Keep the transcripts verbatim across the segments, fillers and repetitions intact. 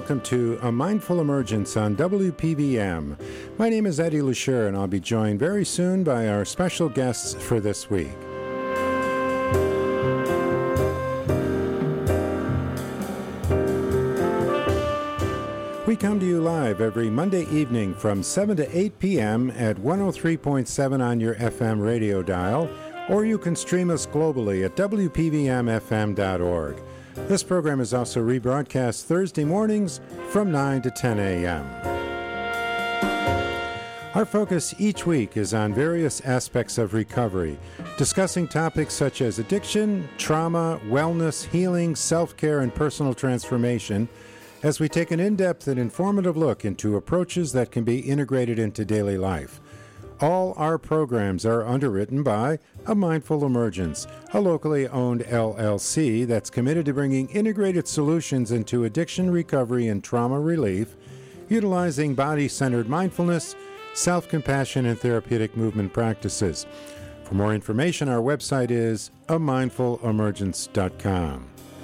welcome to A Mindful Emergence on W P V M. My name is Eddie Lasher, and I'll be joined very soon by our special guests for this week. We come to you live every Monday evening from seven to eight p.m. at one oh three point seven on your F M radio dial, or you can stream us globally at W P V M F M dot org. This program is also rebroadcast Thursday mornings from nine to ten a.m. Our focus each week is on various aspects of recovery, discussing topics such as addiction, trauma, wellness, healing, self-care, and personal transformation, as we take an in-depth and informative look into approaches that can be integrated into daily life. All our programs are underwritten by A Mindful Emergence, a locally owned L L C that's committed to bringing integrated solutions into addiction recovery and trauma relief, utilizing body-centered mindfulness, self-compassion, and therapeutic movement practices. For more information, our website is a mindful emergence dot com.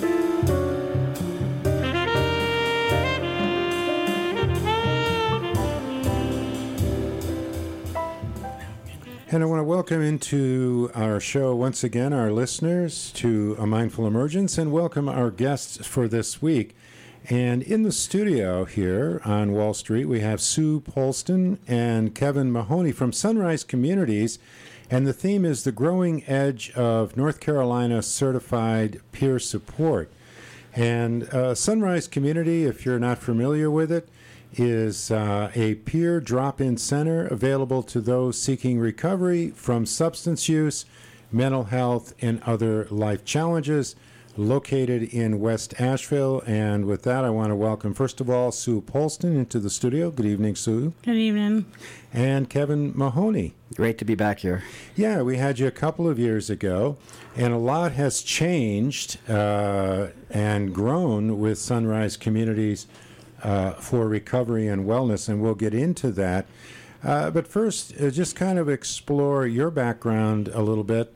And I want to welcome into our show once again our listeners to A Mindful Emergence, and welcome our guests for this week. And in the studio here on Wall Street, we have Sue Polston and Kevin Mahoney from Sunrise Communities, and the theme is the growing edge of North Carolina certified peer support. And uh, Sunrise Community, if you're not familiar with it, is uh, a peer drop-in center available to those seeking recovery from substance use, mental health, and other life challenges, located in West Asheville. And with that, I want to welcome, first of all, Sue Polston into the studio. Good evening, Sue. Good evening. And Kevin Mahoney. Great to be back here. Yeah, we had you a couple of years ago, and a lot has changed uh, and grown with Sunrise Communities Uh, for recovery and wellness, and we'll get into that. Uh, but first, uh, just kind of explore your background a little bit.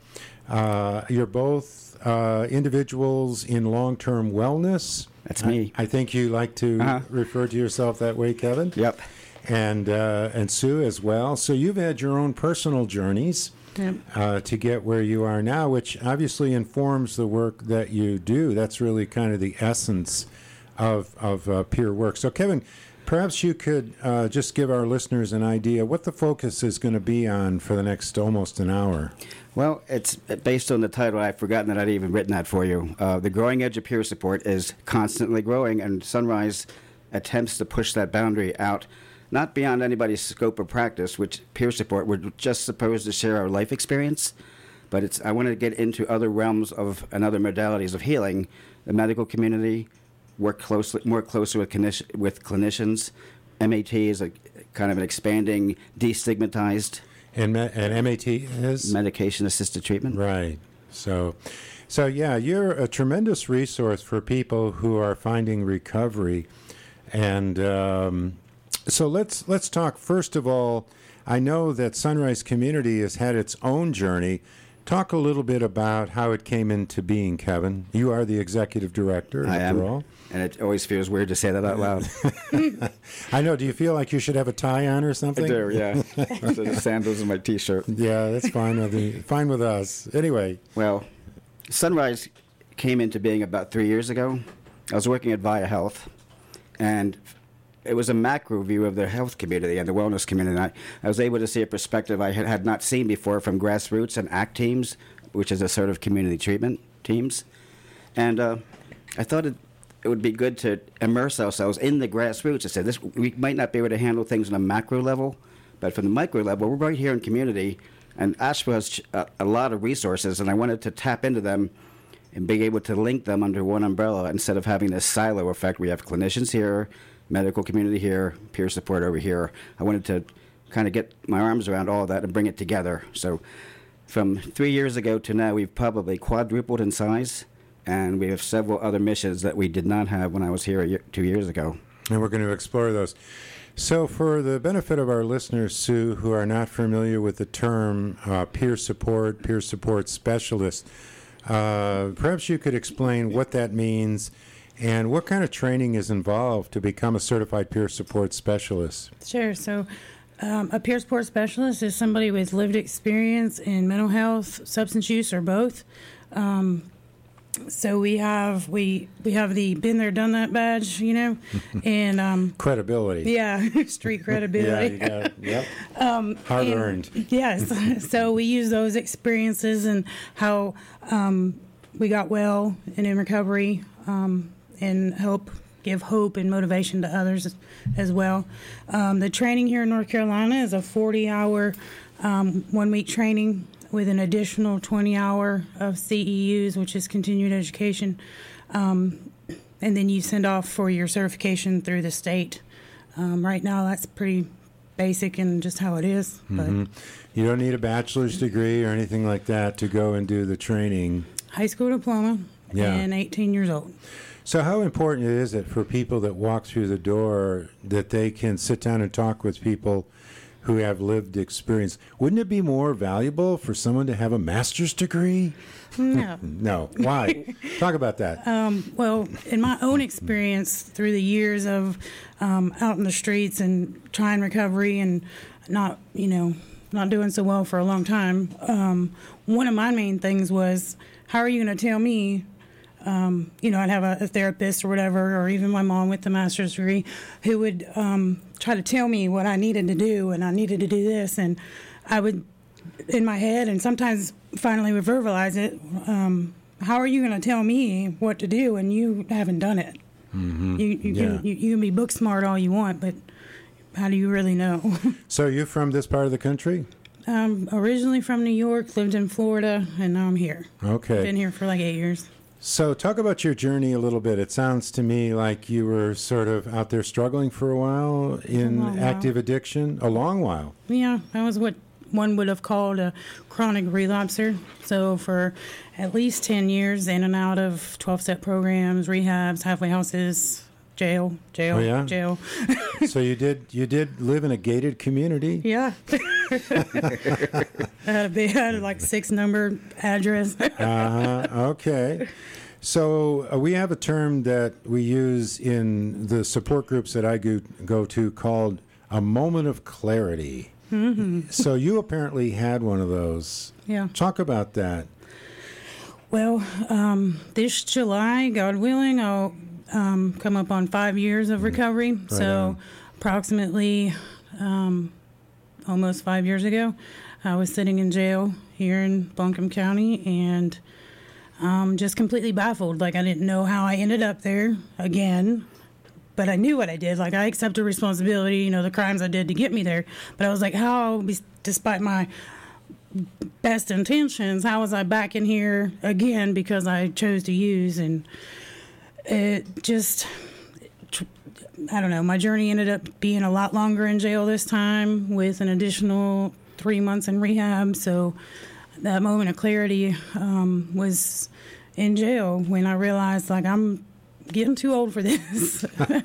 Uh, you're both uh, individuals in long-term wellness. That's me. I, I think you like to uh-huh. refer to yourself that way, Kevin. Yep. And uh, and Sue as well. So you've had your own personal journeys yep. uh, to get where you are now, which obviously informs the work that you do. That's really kind of the essence of of uh, peer work. So, Kevin, perhaps you could uh, just give our listeners an idea what the focus is going to be on for the next almost an hour. Well, it's based on the title. I've forgotten that I'd even written that for you. Uh, the growing edge of peer support is constantly growing, and Sunrise attempts to push that boundary out, not beyond anybody's scope of practice, which peer support, we're just supposed to share our life experience, but it's. I want to get into other realms of and other modalities of healing, the medical community, work closely, more closely with, clinician, with clinicians. M A T is a kind of an expanding, destigmatized. And, me, and M A T is? Medication-assisted treatment. Right. So, so, yeah, you're a tremendous resource for people who are finding recovery. And um, so let's let's talk, first of all, I know that Sunrise Community has had its own journey. Talk a little bit about how it came into being, Kevin. You are the executive director, I after am. all. And it always feels weird to say that out loud. I know. Do you feel like you should have a tie on or something? I do, yeah. So the sandals and my T-shirt. Yeah, that's fine with the, fine with us. Anyway. Well, Sunrise came into being about three years ago. I was working at Via Health, and it was a macro view of the health community and the wellness community. And I, I was able to see a perspective I had, had not seen before from grassroots and ACT teams, which is a sort of community treatment teams. And uh, I thought it, it would be good to immerse ourselves in the grassroots. I said, this, we might not be able to handle things on a macro level, but from the micro level, we're right here in community. And Asheville has a, a lot of resources, and I wanted to tap into them and be able to link them under one umbrella instead of having this silo effect. We have clinicians here, medical community here, peer support over here. I wanted to kind of get my arms around all of that and bring it together. So from three years ago to now, we've probably quadrupled in size, and we have several other missions that we did not have when I was here a year, two years ago. And we're going to explore those. So for the benefit of our listeners, Sue, who are not familiar with the term uh, peer support, peer support specialist, uh, perhaps you could explain what that means And what kind of training is involved to become a certified peer support specialist? Sure. So, um, a peer support specialist is somebody with lived experience in mental health, substance use, or both. Um, so we have we we have the been there, done that badge, you know, and um, credibility. Yeah, street credibility. yeah, you got it. Yep. Um, Hard and, earned. Yes. So we use those experiences and how um, we got well and in recovery, um, and help give hope and motivation to others as, as well. Um, the training here in North Carolina is a forty-hour, um, one-week training with an additional twenty hour of C E Us, which is continued education. Um, and then you send off for your certification through the state. Um, right now, that's pretty basic and just how it is. Mm-hmm. But you don't need a bachelor's degree or anything like that to go and do the training. High school diploma yeah. and eighteen years old. So how important is it for people that walk through the door that they can sit down and talk with people who have lived experience? Wouldn't it be more valuable for someone to have a master's degree? No. No. Why? Talk about that. Um, well, in my own experience through the years of um, out in the streets and trying recovery and not, you know, not doing so well for a long time, um, one of my main things was, how are you going to tell me, um, you know, I'd have a, a therapist or whatever, or even my mom with the master's degree, who would um, try to tell me what I needed to do, and I needed to do this, and I would, in my head, and sometimes finally would verbalize it, um, how are you going to tell me what to do and you haven't done it? Mm-hmm. You, you, yeah. can, you, you can be book smart all you want, but how do you really know? So you're from this part of the country? Um, originally from New York, lived in Florida, and now I'm here. Okay. Been here for like eight years. So talk about your journey a little bit. It sounds to me like you were sort of out there struggling for a while in A active while. addiction. A long while. Yeah, I was what one would have called a chronic relapser. So for at least ten years, in and out of twelve-step programs, rehabs, halfway houses, jail, jail, Oh, yeah? jail. So you did you did live in a gated community? Yeah. I had a big, I had like six number address. Uh-huh. Okay. So uh, we have a term that we use in the support groups that I go, go to called a moment of clarity. Mm-hmm. So you apparently had one of those. Yeah. Talk about that. Well, um, this July, God willing, I'll um, come up on five years of recovery. Right so on. approximately um, almost five years ago, I was sitting in jail here in Buncombe County and um, just completely baffled. Like, I didn't know how I ended up there again, but I knew what I did. Like, I accepted responsibility, you know, the crimes I did to get me there. But I was like, how, despite my best intentions, how was I back in here again because I chose to use? And it just, I don't know, my journey ended up being a lot longer in jail this time with an additional three months in rehab. So that moment of clarity um, was in jail when I realized, like, I'm getting too old for this.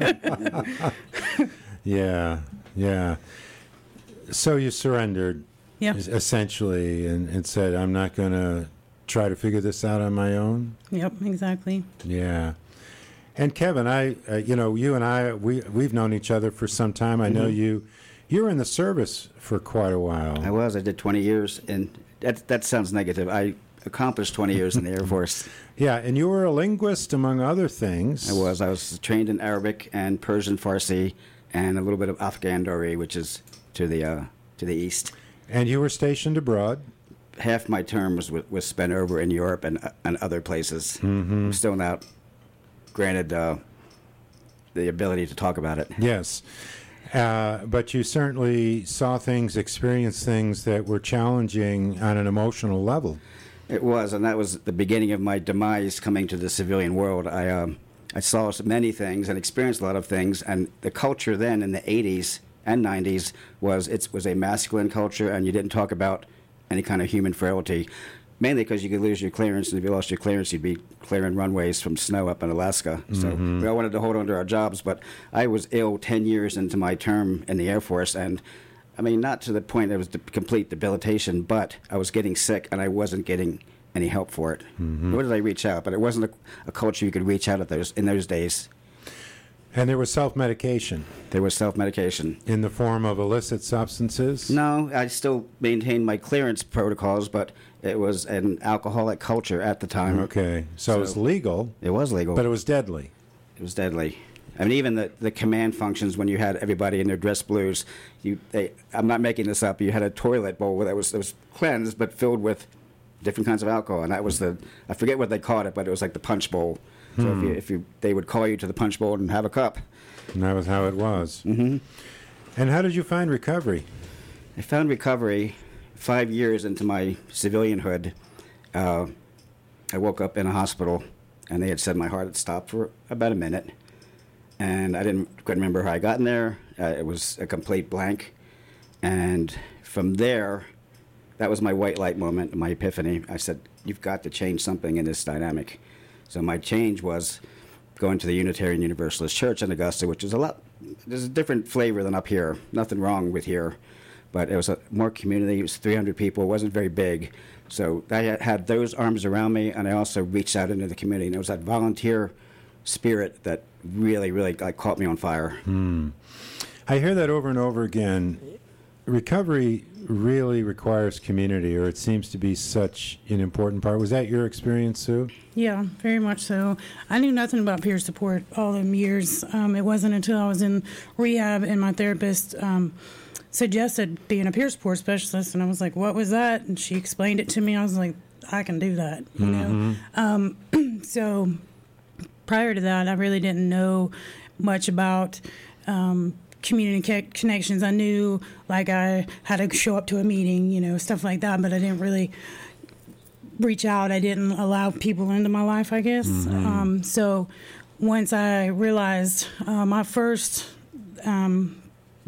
Yeah, yeah. So you surrendered. Yeah. Essentially, and, and said, I'm not going to try to figure this out on my own. Yep, exactly. Yeah. And Kevin, I, uh, you know, you and I, we, we've known each other for some time. I know Mhm. you, you were in the service for quite a while. I was. I did twenty years, and that that sounds negative. I accomplished twenty years in the Air Force. Yeah, and you were a linguist, among other things. I was. I was trained in Arabic and Persian Farsi and a little bit of Afghan Dari, which is to the uh, to the east. And you were stationed abroad. Half my term was was spent over in Europe and uh, and other places. Mm-hmm. I'm still not granted uh, the ability to talk about it. Yes. Uh, but you certainly saw things, experienced things that were challenging on an emotional level. It was, and that was the beginning of my demise coming to the civilian world. I um, I saw many things and experienced a lot of things, and the culture then in the eighties and nineties was it was a masculine culture, and you didn't talk about any kind of human frailty, mainly because you could lose your clearance, and if you lost your clearance, you'd be clearing runways from snow up in Alaska. So Mm-hmm. we all wanted to hold on to our jobs, but I was ill ten years into my term in the Air Force, and I mean, not to the point that it was de- complete debilitation, but I was getting sick, and I wasn't getting any help for it. Mm-hmm. Nor did I reach out, but it wasn't a, a culture you could reach out at those in those days. And there was self-medication There was self-medication. in the form of illicit substances? No, I still maintained my clearance protocols, but it was an alcoholic culture at the time. Okay. So, So- it was legal, It was legal, but it was deadly. it was deadly. I mean, even the, the command functions when you had everybody in their dress blues, you they I'm not making this up. You had a toilet bowl that was that was cleansed but filled with different kinds of alcohol, and that was the I forget what they called it, but it was like the punch bowl. So Hmm. if you if you they would call you to the punch bowl and have a cup. And that was how it was. Mm-hmm. And how did you find recovery? I found recovery five years into my civilianhood. Uh, I woke up in a hospital, and they had said my heart had stopped for about a minute. And I didn't couldn't remember how I got in there. Uh, it was a complete blank. And from there, that was my white light moment, my epiphany. I said, "You've got to change something in this dynamic." So my change was going to the Unitarian Universalist Church in Augusta, which is a lot. There's a different flavor than up here. Nothing wrong with here, but it was a more community. It was three hundred people. It wasn't very big. So I had those arms around me, and I also reached out into the community. And it was that volunteer spirit that really, really like, caught me on fire. Hmm. I hear that over and over again. Recovery really requires community, or it seems to be such an important part. Was that your experience, Sue? Yeah, very much so. I knew nothing about peer support all them years. Um, it wasn't until I was in rehab and my therapist um, suggested being a peer support specialist, and I was like, "What was that?" And she explained it to me. I was like, "I can do that," you Mm-hmm. know. Um, so prior to that, I really didn't know much about um, community ca- connections. I knew like I had to show up to a meeting, you know, stuff like that, but I didn't really reach out. I didn't allow people into my life, I guess. Mm-hmm. Um, so once I realized uh, my first um,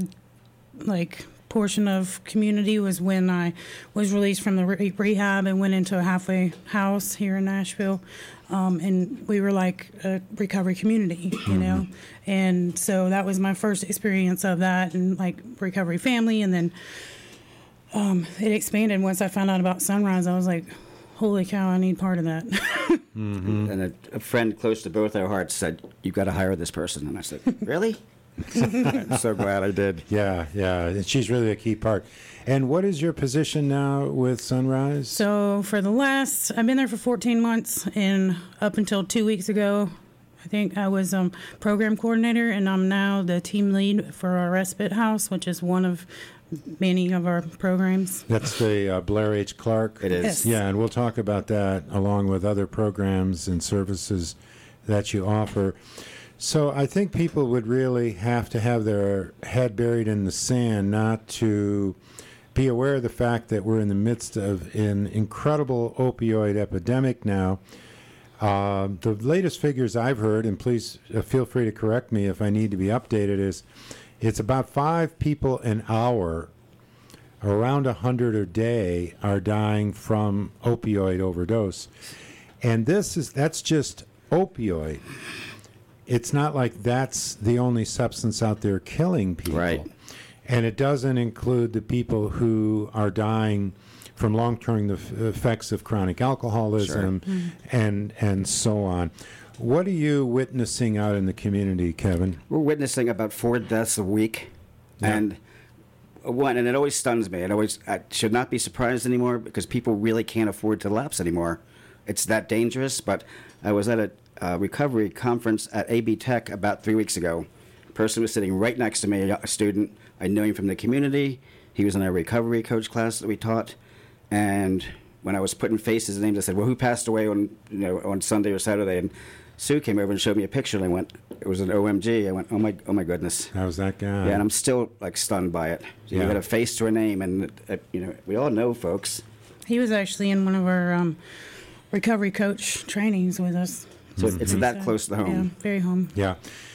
like portion of community was when I was released from the re- rehab and went into a halfway house here in Nashville. Um, and we were like a recovery community, you Mm-hmm. know? And so that was my first experience of that and like recovery family. And then um, it expanded once I found out about Sunrise. I was like, holy cow, I need part of that. Mm-hmm. And a, a friend close to both our hearts said, "You've got to hire this person." And I said, "Really?" I'm so glad I did. Yeah, yeah. And she's really a key part. And what is your position now with Sunrise? So for the last, I've been there for fourteen months, and up until two weeks ago, I think I was um, program coordinator, and I'm now the team lead for our respite house, which is one of many of our programs. That's the uh, Blair H. Clark. It is. Yes. Yeah, and we'll talk about that along with other programs and services that you offer. So I think people would really have to have their head buried in the sand not to be aware of the fact that we're in the midst of an incredible opioid epidemic now. Uh, the latest figures I've heard, and please uh, feel free to correct me if I need to be updated, is it's about five people an hour, around a hundred a day, are dying from opioid overdose. And this is that's just opioid. It's not like that's the only substance out there killing people. Right. And it doesn't include the people who are dying from long-term effects of chronic alcoholism Sure. Mm-hmm. and and so on. What are you witnessing out in the community, Kevin? We're witnessing about four deaths a week, Yeah. and one, and it always stuns me. It always I should not be surprised anymore because people really can't afford to lapse anymore. It's that dangerous. But I was at a uh, recovery conference at A B Tech about three weeks ago. A person was sitting right next to me, a student. I knew him from the community. He was in our recovery coach class that we taught, and when I was putting faces and names, I said, "Well, who passed away on you know on Sunday or Saturday?" And Sue came over and showed me a picture, and I went, "It was an O M G." I went, "Oh my, oh my goodness!" How's that guy? Yeah, and I'm still like stunned by it. So Yeah. You got a face to a name, and uh, you know we all know folks. He was actually in one of our um, recovery coach trainings with us. So it's that So, close to Yeah, home. very home. Yeah.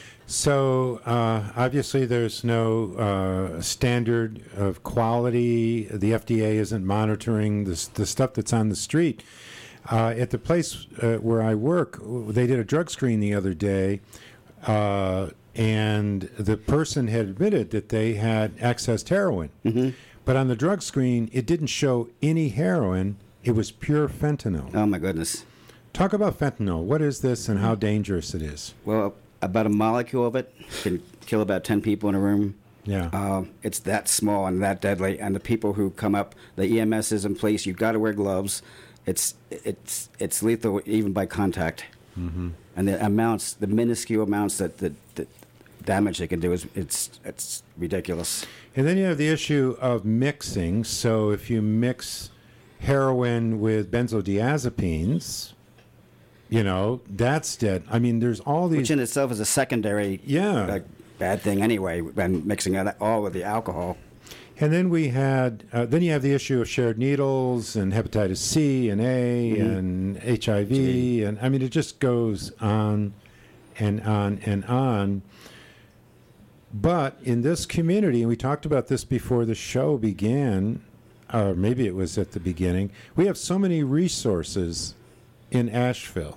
So uh, obviously there's no uh, standard of quality. The F D A isn't monitoring the, the stuff that's on the street. Uh, at the place uh, where I work, they did a drug screen the other day, uh, and the person had admitted that they had accessed heroin. Mm-hmm. But on the drug screen, it didn't show any heroin It was pure fentanyl. Oh, my goodness. Talk about fentanyl. What is this and how dangerous it is? Well, about a molecule of it can kill about ten people in a room. Yeah. Uh, it's that small and that deadly. And the people who come up, the E M S is in place. You've got to wear gloves. It's it's it's lethal even by contact. Mm-hmm. And the amounts, the minuscule amounts that the, the damage they can do is it's it's ridiculous. And then you have the issue of mixing. So if you mix heroin with benzodiazepines, you know, that's dead. I mean, there's all these... Which in itself is a secondary yeah. uh, bad thing anyway, when mixing it all with the alcohol. And then we had, uh, then you have the issue of shared needles and hepatitis C and A mm-hmm. and H I V. Gee. And I mean, it just goes on and on and on. But in this community, and we talked about this before the show began, or maybe it was at the beginning, we have so many resources in Asheville.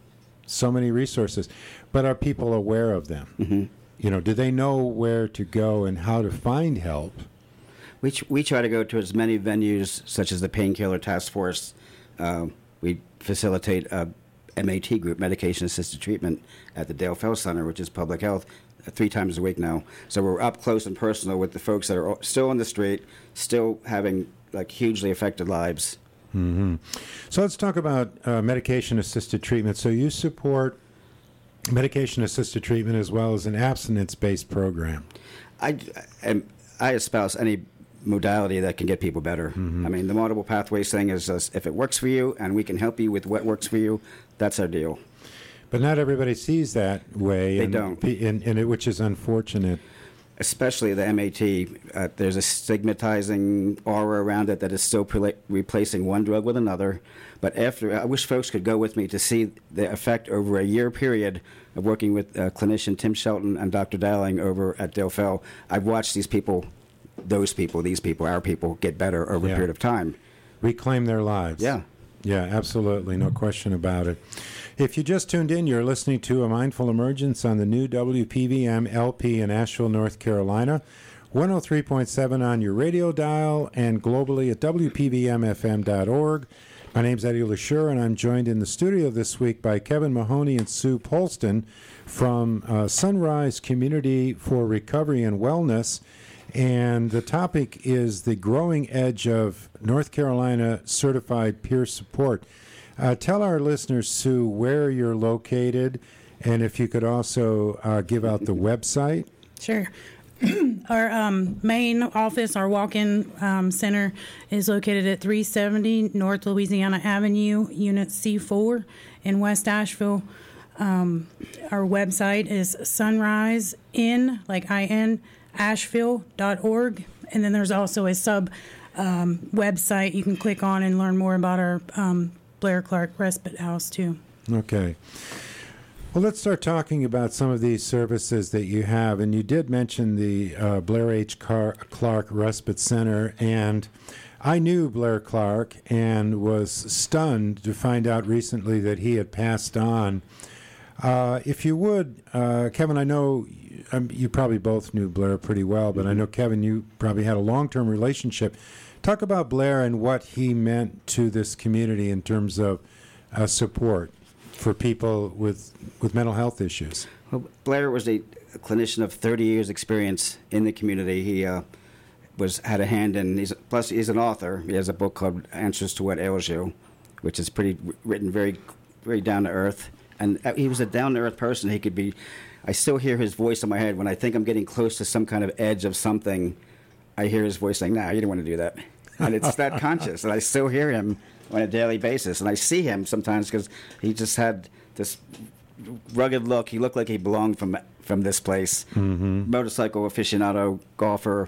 So many resources. But are people aware of them? Mm-hmm. You know, do they know where to go and how to find help? We, ch- we try to go to as many venues, such as the Painkiller Task Force. Uh, we facilitate a M A T group, Medication-Assisted Treatment, at the Dale Fell Center, which is public health, uh, three times a week now. So we're up close and personal with the folks that are still on the street, still having like hugely affected lives. Mm-hmm. So let's talk about uh, medication-assisted treatment. So you support medication-assisted treatment as well as an abstinence-based program. I, I, I espouse any modality that can get people better. Mm-hmm. I mean, the multiple pathways thing is just, if it works for you and we can help you with what works for you, that's our deal. But not everybody sees that way. They and, don't. And, and it, which is unfortunate. Especially the M A T. Uh, there's a stigmatizing aura around it that is still pre- replacing one drug with another. But after, I wish folks could go with me to see the effect over a year period of working with uh, clinician Tim Shelton and Doctor Dowling over at Dale Fell. I've watched these people, those people, these people, our people, get better over yeah. a period of time. Reclaim their lives. Yeah. Yeah, absolutely. No question about it. If you just tuned in, you're listening to A Mindful Emergence on the new W P V M L P in Asheville, North Carolina, one oh three point seven on your radio dial, and globally at W P V M F M dot org. My name's Eddie LeSure, and I'm joined in the studio this week by Kevin Mahoney and Sue Polston from uh, Sunrise Community for Recovery and Wellness. And the topic is the growing edge of North Carolina certified peer support. Uh, tell our listeners, Sue, where you're located, and if you could also uh, give out the website. Sure. Our um, main office, our walk-in um, center, is located at three seventy North Louisiana Avenue, Unit C four in West Asheville. Um, our website is sunrise in, like I N, asheville dot org. And then there's also a sub um, website you can click on and learn more about our um, Blair Clark Respite House, too. Okay. Well, let's start talking about some of these services that you have. And you did mention the uh, Blair H. Car- Clark Respite Center. And I knew Blair Clark and was stunned to find out recently that he had passed on. Uh, if you would, uh, Kevin, I know um, you probably both knew Blair pretty well, but I know, Kevin, you probably had a long-term relationship. Talk about Blair and what he meant to this community in terms of uh, support for people with with mental health issues. Well, Blair was a clinician of thirty years experience in the community. He uh, was had a hand in, he's, plus he's an author. He has a book called Answers to What Ails You, which is pretty written very, very down to earth. And he was a down to earth person. He could be, I still hear his voice in my head when I think I'm getting close to some kind of edge of something. I hear his voice saying, "Nah, you don't want to do that." And it's that conscious, and I still hear him on a daily basis. And I see him sometimes because he just had this rugged look. He looked like he belonged from from this place. Mm-hmm. Motorcycle aficionado, golfer,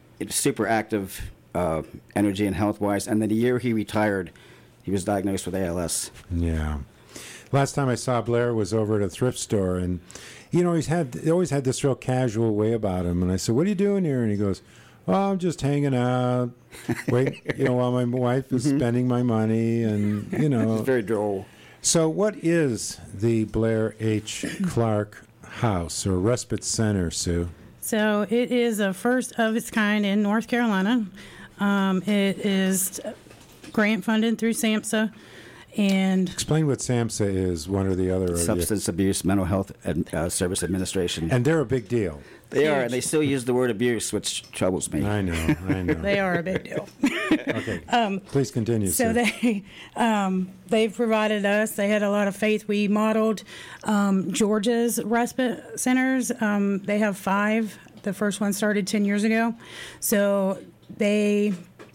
super active, uh, energy and health-wise. And then the year he retired, he was diagnosed with A L S. Yeah. Last time I saw Blair was over at a thrift store, and you know he's had he always had this real casual way about him. And I said, "What are you doing here?" And he goes, "Oh, I'm just hanging out, wait, you know, while my wife is mm-hmm. spending my money, and you know." It's very droll. So, what is the Blair H. Clark House or Respite Center, Sue? So, it is a first of its kind in North Carolina. Um, it is grant funded through SAMHSA. And explain what SAMHSA is, one or the other. Substance Abuse Mental Health Ad, uh, Service Administration. And they're a big deal. They Huge. are, and they still use the word abuse, which troubles me. I know, I know. They are a big deal. Okay, um, please continue. So sir. they, um, they've provided us, they had a lot of faith. We modeled um, Georgia's respite centers. Um, they have five. The first one started ten years ago. So they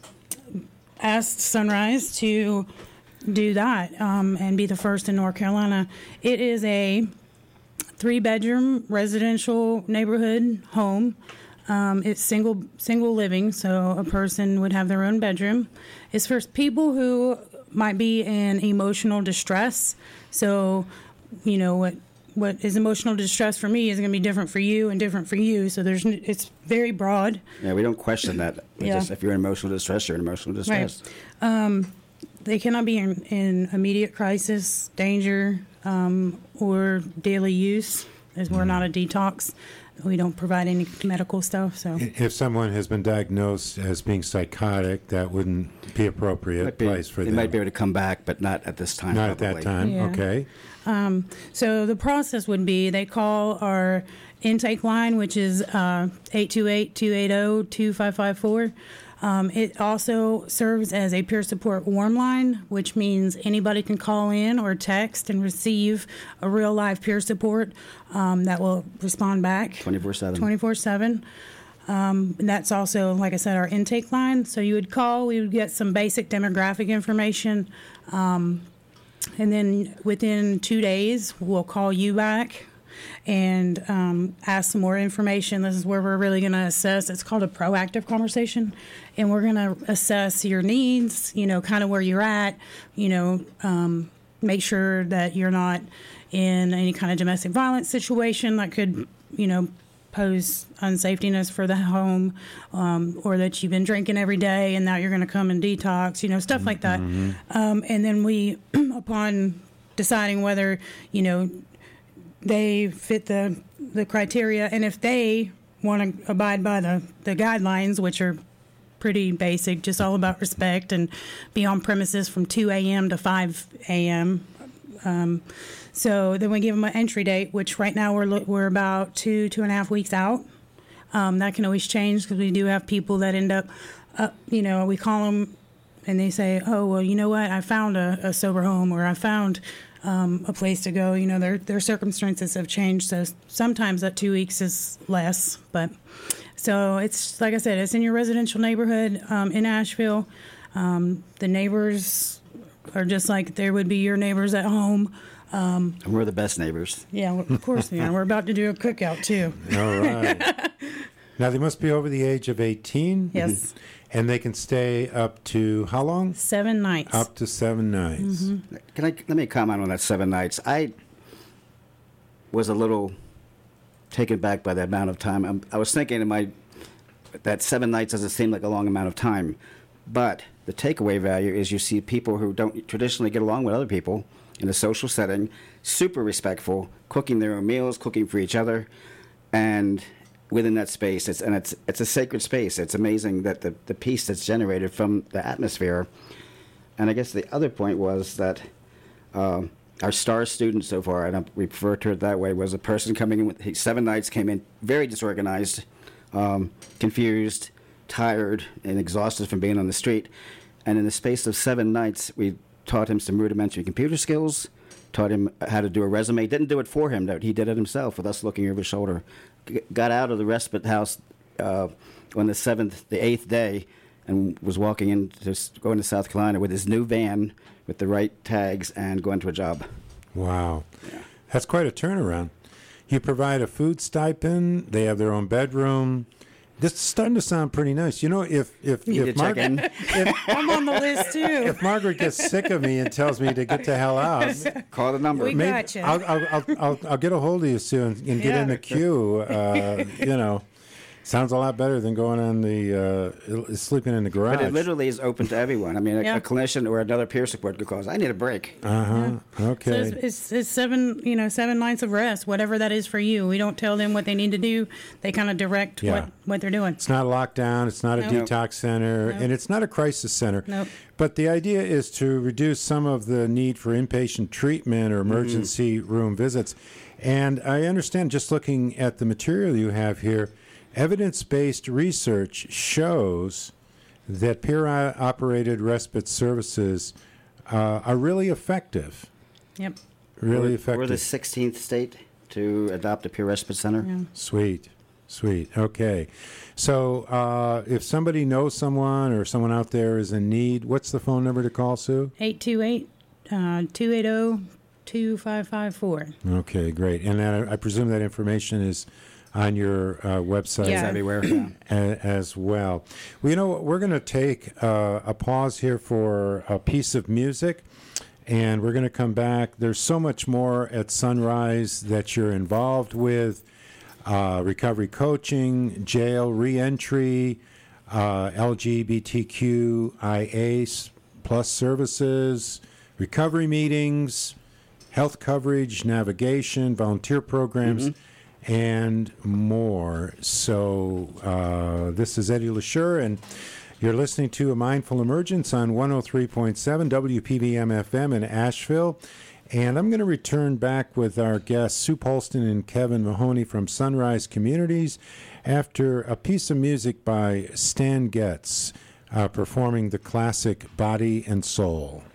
asked Sunrise to do that um, and be the first in North Carolina. It is a three-bedroom residential neighborhood home. Um, it's single single living, so a person would have their own bedroom. It's for people who might be in emotional distress. So, you know, what what is emotional distress for me is going to be different for you and different for you. So there's it's very broad. Yeah, we don't question that. We yeah. just, if you're in emotional distress, you're in emotional distress. Right. Um, they cannot be in, in immediate crisis, danger, um, or daily use, as we're not a detox. We don't provide any medical stuff. So, if someone has been diagnosed as being psychotic, that wouldn't be appropriate be, place for they them. They might be able to come back, but not at this time. Not probably. at that time. Yeah. Okay. Um, so the process would be they call our intake line, which is uh, eight two eight, two eight zero, two five five four. Um, it also serves as a peer support warm line, which means anybody can call in or text and receive a real live peer support um, that will respond back twenty-four seven. twenty-four seven. Um, and that's also, like I said, our intake line. So you would call, we would get some basic demographic information, um, and then within two days, we'll call you back and um, ask some more information. This is where we're really going to assess. It's called a proactive conversation, and we're going to assess your needs, you know, kind of where you're at, you know, um, make sure that you're not in any kind of domestic violence situation that could, you know, pose unsafetiness for the home, um, or that you've been drinking every day and now you're going to come and detox, you know, stuff like that. Mm-hmm. Um, and then we, upon deciding whether, you know, they fit the the criteria, and if they want to abide by the, the guidelines, which are pretty basic, just all about respect and be on premises from two a.m. to five a.m. Um, so then we give them an entry date, which right now we're we're about two two and a half weeks out. Um, that can always change because we do have people that end up, uh, you know, we call them and they say, oh, well, you know what, I found a, a sober home, or I found Um, a place to go. You know, their their circumstances have changed, so sometimes that two weeks is less. But so it's like I said, it's in your residential neighborhood um, in Asheville. Um, the neighbors are just like there would be your neighbors at home. Um, and we're the best neighbors. Yeah, of course we are. We're about to do a cookout too. All right. Now they must be over the age of eighteen. Yes. And they can stay up to how long? Seven nights. Up to seven nights. Mm-hmm. Can I let me comment on that seven nights? I was a little taken back by the amount of time. I'm, I was thinking in my that seven nights doesn't seem like a long amount of time, but the takeaway value is you see people who don't traditionally get along with other people in a social setting, super respectful, cooking their own meals, cooking for each other, and within that space, it's and it's it's a sacred space. It's amazing that the, the peace that's generated from the atmosphere. And I guess the other point was that uh, our star student so far, and I refer to it that way, was a person coming in with he, seven nights, came in very disorganized, um, confused, tired, and exhausted from being on the street. And in the space of seven nights, we taught him some rudimentary computer skills, taught him how to do a resume. Didn't do it for him, though. He did it himself with us looking over his shoulder. Got out of the respite house uh, on the seventh, the eighth day, and was walking in to going to South Carolina with his new van with the right tags and going to a job. Wow. Yeah. That's quite a turnaround. You provide a food stipend. They have their own bedroom. This is starting to sound pretty nice. You know, if if You if, need to check in. if I'm on the list too. if Margaret gets sick of me and tells me to get the hell out, Call the number. We maybe gotcha. I'll, I'll I'll I'll I'll get a hold of you soon and get Yeah. in the queue. Uh, you know, Sounds a lot better than going on the uh, sleeping in the garage. But it literally is open to everyone. I mean, a, Yeah. a clinician or another peer support could call. I need a break. Uh huh. Okay. So it's, it's, it's seven, you know, seven nights of rest, whatever that is for you. We don't tell them what they need to do. They kind of direct Yeah. what, what they're doing. It's not a lockdown. It's not a Nope. detox center, Nope. and it's not a crisis center. Nope. But the idea is to reduce some of the need for inpatient treatment or emergency room visits. And I understand, just looking at the material you have here, evidence-based research shows that peer-operated respite services uh, are really effective. Yep. Really we're, effective. We're the sixteenth state to adopt a peer respite center. Yeah. Sweet, sweet. Okay. So uh, if somebody knows someone or someone out there is in need, what's the phone number to call, Sue? eight two eight, two eight zero, two five five four. Okay, great. And then I, I presume that information is on your uh, website Yeah. Everywhere. Yeah. a- as well. Well, you know what? We're going to take uh, a pause here for a piece of music, and we're going to come back. There's so much more at Sunrise that you're involved with. Uh, recovery coaching, jail reentry, uh, L G B T Q I A plus services, recovery meetings, health coverage, navigation, volunteer programs, and more. So uh, this is Eddie LaSure, and you're listening to A Mindful Emergence on one oh three point seven W P V M F M in Asheville. And I'm going to return back with our guests, Sue Polston and Kevin Mahoney from Sunrise Communities, after a piece of music by Stan Getz, uh, performing the classic Body and Soul.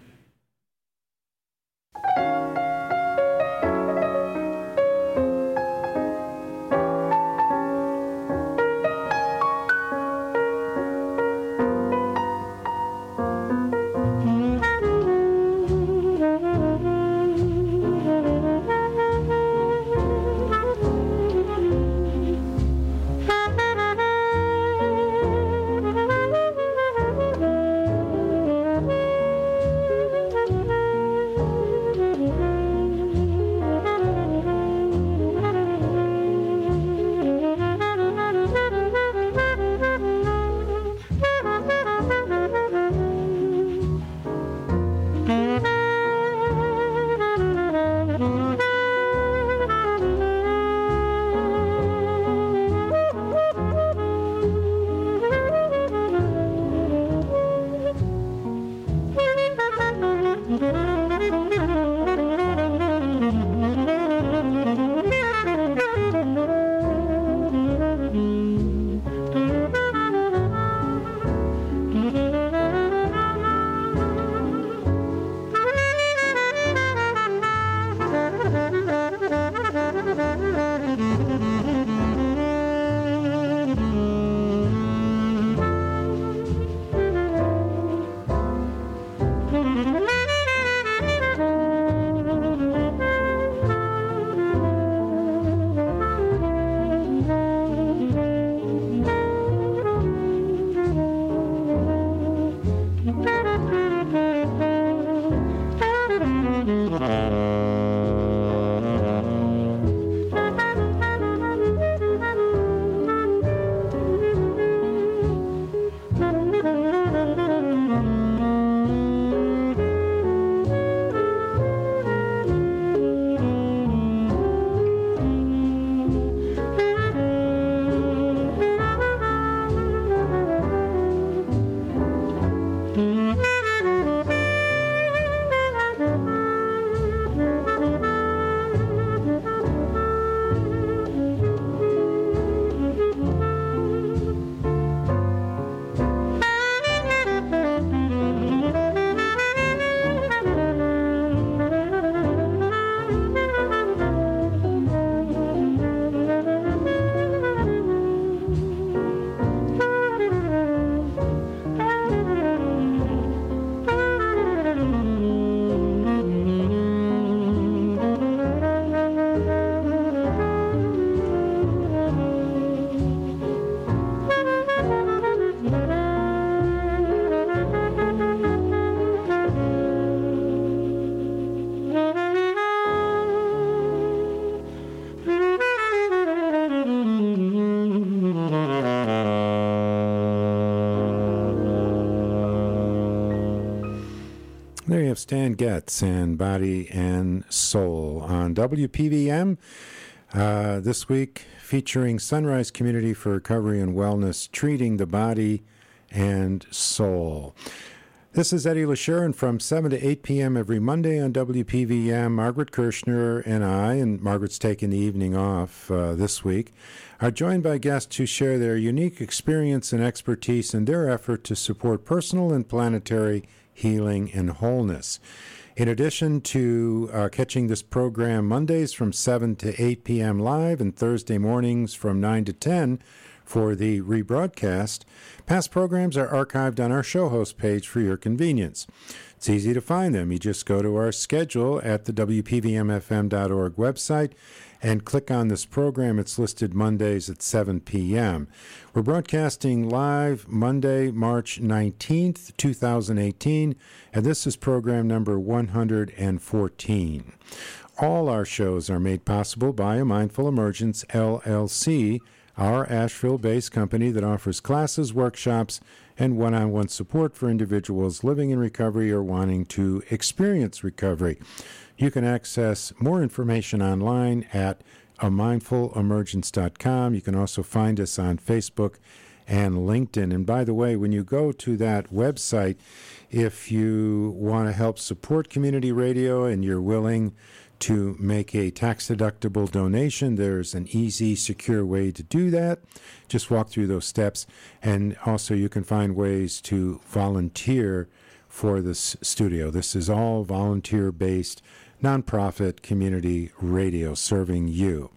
There you have Stan Getz and Body and Soul on W P V M. Uh, this week featuring Sunrise Community for Recovery and Wellness, treating the body and soul. This is Eddie LaShure, and from seven to eight p.m. every Monday on W P V M, Margaret Kirshner and I, and Margaret's taking the evening off uh, this week, are joined by guests who share their unique experience and expertise in their effort to support personal and planetary healing and wholeness. In addition to uh, catching this program Mondays from seven to eight p.m. live and Thursday mornings from nine to ten for the rebroadcast, past programs are archived on our show host page for your convenience. It's easy to find them. You just go to our schedule at the W P V M F M dot org website and click on this program. It's listed Mondays at seven p.m. We're broadcasting live Monday, March nineteenth, twenty eighteen, and this is program number one hundred fourteen. All our shows are made possible by A Mindful Emergence, L L C, our Asheville-based company that offers classes, workshops, and one-on-one support for individuals living in recovery or wanting to experience recovery. You can access more information online at a mindful emergence dot com. You can also find us on Facebook and LinkedIn. And by the way, when you go to that website, if you want to help support community radio and you're willing to make a tax-deductible donation, there's an easy, secure way to do that. Just walk through those steps. And also you can find ways to volunteer for this studio. This is all volunteer-based, nonprofit community radio serving you.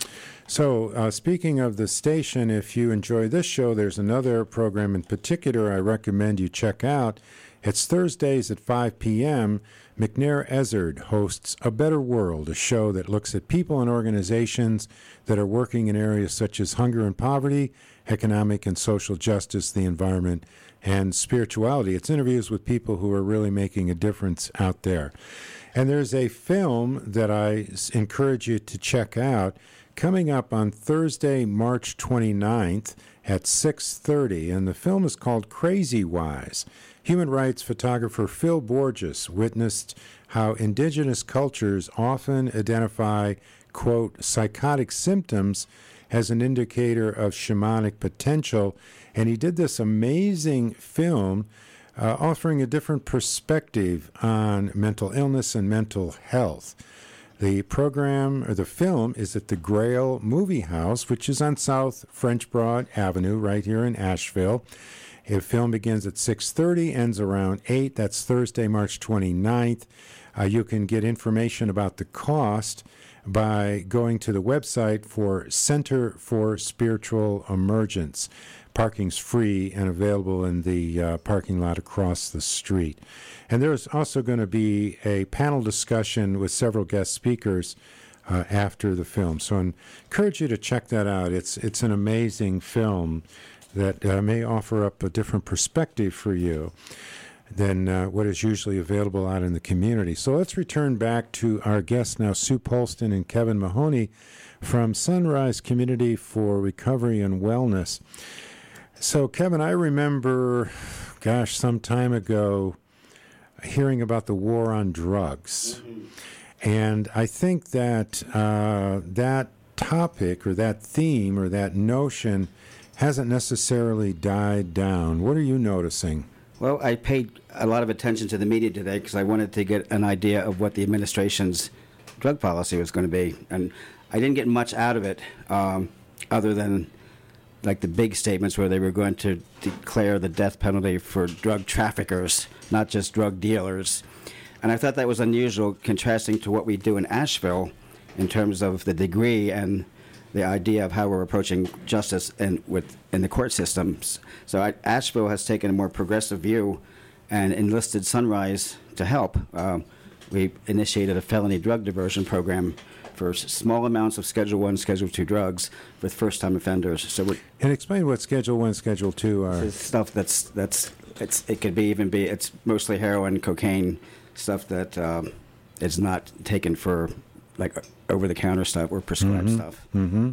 So, uh, speaking of the station, if you enjoy this show, there's another program in particular I recommend you check out. It's Thursdays at five p.m. McNair Ezzard hosts A Better World, a show that looks at people and organizations that are working in areas such as hunger and poverty, economic and social justice, the environment, and spirituality. It's interviews with people who are really making a difference out there. And there's a film that I encourage you to check out coming up on Thursday, March twenty-ninth at six thirty, and the film is called Crazy Wise. Human rights photographer Phil Borges witnessed how indigenous cultures often identify, quote, psychotic symptoms as an indicator of shamanic potential, and he did this amazing film uh, offering a different perspective on mental illness and mental health. The program, or the film, is at the Grail Movie House, which is on South French Broad Avenue, right here in Asheville. The film begins at six thirty, ends around eight. That's Thursday, March twenty-ninth. Uh, you can get information about the cost by going to the website for Center for Spiritual Emergence. Parking's free and available in the uh, parking lot across the street. And there's also going to be a panel discussion with several guest speakers uh, after the film. So I encourage you to check that out. It's it's an amazing film that uh, may offer up a different perspective for you than uh, what is usually available out in the community. So let's return back to our guests now, Sue Polston and Kevin Mahoney from Sunrise Community for Recovery and Wellness. So, Kevin, I remember, gosh, some time ago, hearing about the war on drugs. Mm-hmm. And I think that uh, that topic or that theme or that notion hasn't necessarily died down. What are you noticing? Well, I paid a lot of attention to the media today because I wanted to get an idea of what the administration's drug policy was going to be. And I didn't get much out of it um, other than like the big statements where they were going to declare the death penalty for drug traffickers, not just drug dealers. And I thought that was unusual, contrasting to what we do in Asheville in terms of the degree and the idea of how we're approaching justice in, with, in the court systems. So I, Asheville has taken a more progressive view and enlisted Sunrise to help. Uh, we initiated a felony drug diversion program for small amounts of Schedule One, Schedule Two drugs with first-time offenders. So, we're, and explain what Schedule One, Schedule Two are. It's stuff that's that's it's it could be even be it's mostly heroin, cocaine, stuff that um, is not taken for like over-the-counter stuff or prescribed mm-hmm. stuff. Mm-hmm.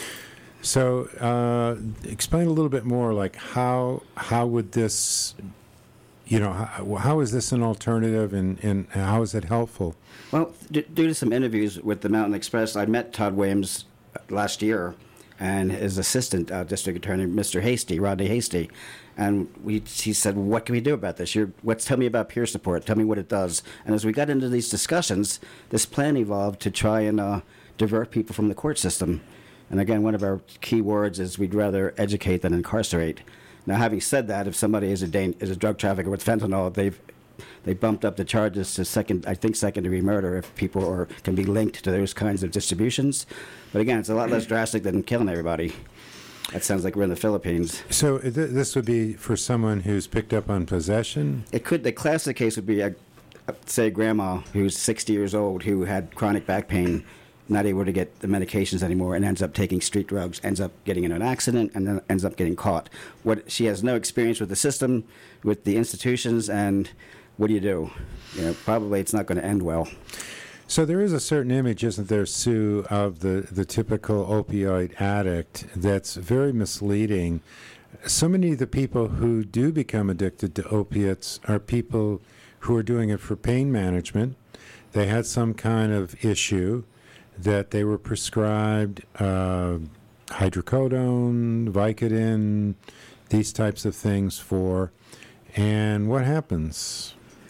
So, uh, explain a little bit more. Like how how would this you know, how, how is this an alternative, and, and how is it helpful? Well, d- due to some interviews with the Mountain Express, I met Todd Williams last year and his assistant, uh, district attorney, Mister Hasty, Rodney Hasty. And we, he said, what can we do about this? You're, what's, tell me about peer support. Tell me what it does. And as we got into these discussions, this plan evolved to try and uh, divert people from the court system. And again, one of our key words is we'd rather educate than incarcerate. Now, having said that, if somebody is a, dan- is a drug trafficker with fentanyl, they've they bumped up the charges to second, I think, second-degree murder if people are, can be linked to those kinds of distributions. But again, it's a lot less drastic than killing everybody. That sounds like we're in the Philippines. So th- this would be for someone who's picked up on possession? It could. The classic case would be, a, say, grandma who's sixty years old who had chronic back pain, not able to get the medications anymore, and ends up taking street drugs, ends up getting in an accident, and then ends up getting caught. What she has no experience with the system, with the institutions, and what do you do? You know, probably it's not going to end well. So there is a certain image, isn't there, Sue, of the, the typical opioid addict that's very misleading. So many of the people who do become addicted to opiates are people who are doing it for pain management. They had some kind of issue that they were prescribed uh, hydrocodone, Vicodin, these types of things for. And what happens?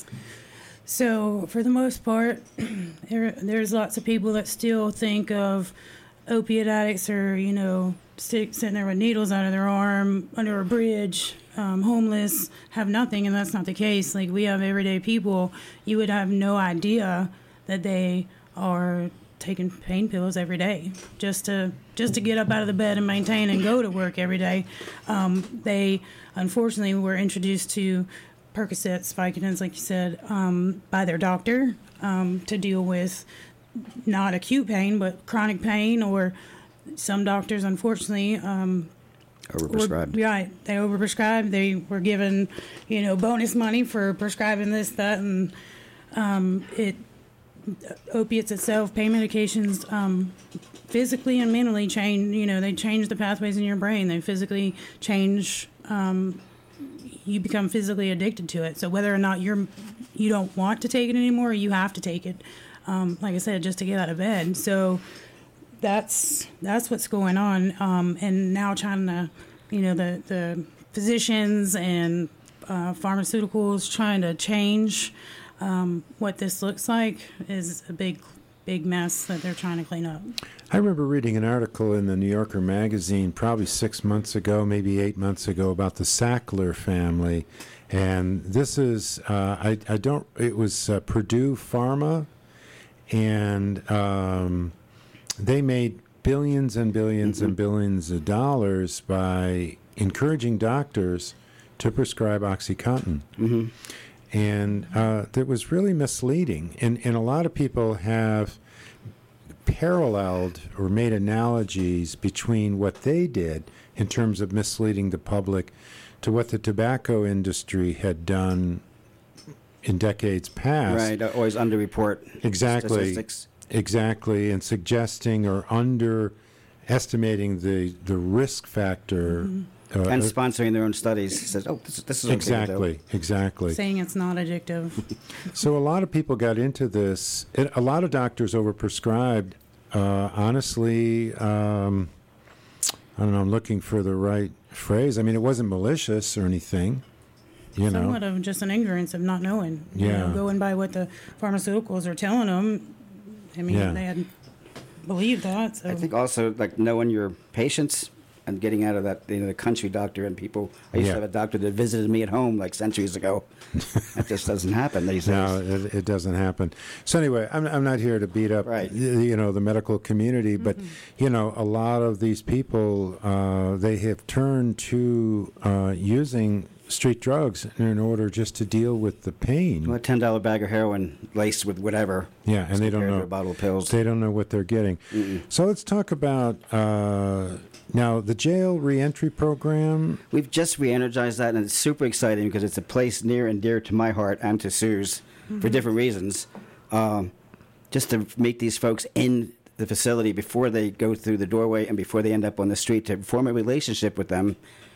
So, for the most part, there, there's lots of people that still think of opiate addicts are, you know, sit, sitting there with needles out of their arm, under a bridge, um, homeless, have nothing, and that's not the case. Like, we have everyday people. You would have no idea that they are taking pain pills every day just to just to get up out of the bed and maintain and go to work every day. Um, they, unfortunately, were introduced to Percocets, Vicodins, like you said, um, by their doctor um, to deal with not acute pain, but chronic pain, or some doctors, unfortunately, um, overprescribed. Were, right, they overprescribed. They were given, you know, bonus money for prescribing this, that, and um, it. Opiates itself, pain medications, um, physically and mentally change. You know, they change the pathways in your brain. They physically change. Um, you become physically addicted to it. So whether or not you're you don't want to take it anymore, you have to take it. Um, like I said, just to get out of bed. So that's that's what's going on. Um, and now trying to, you know, the the physicians and uh, pharmaceuticals trying to change. Um, what this looks like is a big, big mess that they're trying to clean up. I remember reading an article in the New Yorker magazine probably six months ago, maybe eight months ago, about the Sackler family. And this is, uh, I, I don't, it was uh, Purdue Pharma, and um, they made billions and billions mm-hmm. and billions of dollars by encouraging doctors to prescribe OxyContin. Mm-hmm. And uh, that was really misleading. And, and a lot of people have paralleled or made analogies between what they did in terms of misleading the public to what the tobacco industry had done in decades past. Right, always underreport exactly, statistics. Exactly, and suggesting or underestimating the, the risk factor. Mm-hmm. Uh, and sponsoring their own studies. Says, oh, this, this is okay exactly, exactly. Saying it's not addictive. So a lot of people got into this. It, a lot of doctors overprescribed. Uh, honestly, um, I don't know. I'm looking for the right phrase. I mean, it wasn't malicious or anything. You know, somewhat of just an ignorance of not knowing. You yeah. know, going by what the pharmaceuticals are telling them. I mean, yeah. they hadn't believed that. So. I think also like knowing your patients. And getting out of that, you know, the country doctor and people. I used yeah. to have a doctor that visited me at home like centuries ago. That just doesn't happen these days. No, it, it doesn't happen. So anyway, I'm I'm not here to beat up, right. you know, the medical community, but mm-hmm. you know, a lot of these people uh, they have turned to uh, using street drugs in order just to deal with the pain. Well, a ten dollar bag of heroin laced with whatever. Yeah, and they don't know a bottle of pills. They don't know what they're getting. Mm-mm. So let's talk about. Uh, Now, the jail reentry program... We've just re-energized that, and it's super exciting because it's a place near and dear to my heart and to Sue's mm-hmm. for different reasons. Um, just to meet these folks in the facility before they go through the doorway and before they end up on the street, to form a relationship with them